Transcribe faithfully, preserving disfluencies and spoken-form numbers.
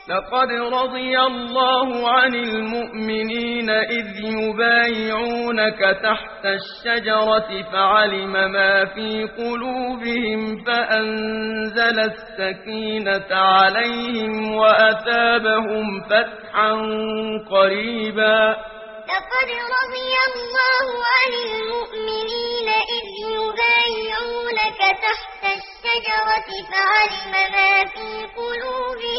لقد رضي الله عن المؤمنين إذ يبايعونك تحت الشجرة فعلم ما في قلوبهم فأنزل السكينة عليهم وأثابهم فتحا قريبا لقد رضي الله عن المؤمنين إذ يبايعونك تحت الشجرة فعلم ما في قلوبهم